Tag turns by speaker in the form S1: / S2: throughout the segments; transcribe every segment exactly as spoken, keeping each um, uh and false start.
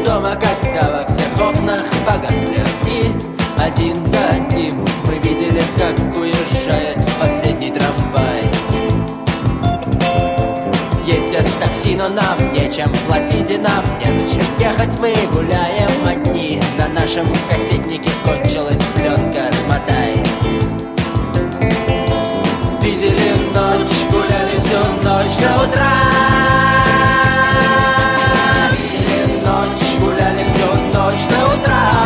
S1: дома, когда во всех окнах погасли огни. Один за одним мы видели, как уезжает последний трамвай. Ездят такси, но нам нечем платить, и нам не на чем ехать. Мы гуляем одни, на нашем кассетнике кончилась пленка, смотай. Видели ночь, гуляли всю ночь до утра. Видели ночь, гуляли всю ночь до утра.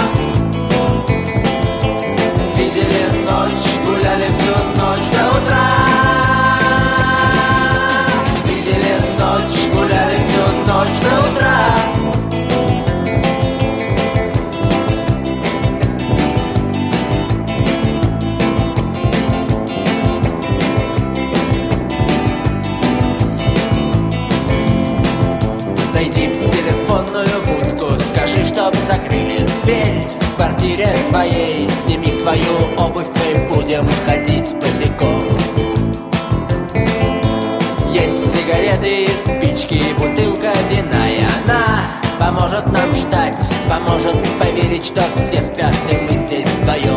S1: Видели ночь, гуляли всю ночь до утра. Видели ночь, гуляли всю ночь до утра. Зайди в телефонную будку, скажи, чтоб закрыли дверь. В квартире твоей сними свою обувь, мы будем ходить босиком. Есть сигареты и спички, бутылка вина, и она поможет нам ждать, поможет поверить, что все спят, и мы здесь вдвоем.